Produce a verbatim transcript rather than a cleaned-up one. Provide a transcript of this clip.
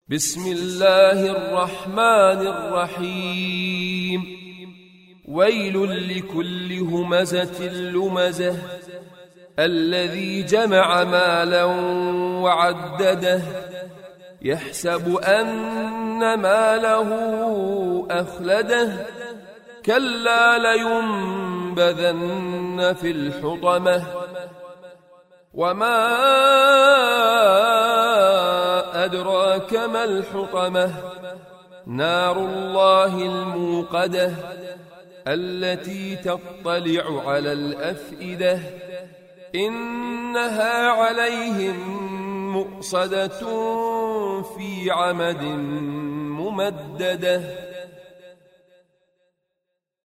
بسم الله الرحمن الرحيم. ويل لكل همزة لمزة الذي جمع مالا وعدده يحسب أن ماله أخلده كلا لينبذن في الحطمة وما أدراك ما الحطمة نار الله الموقدة التي تطلع على الأفئدة إنها عليهم مؤصدة في عمد ممددة.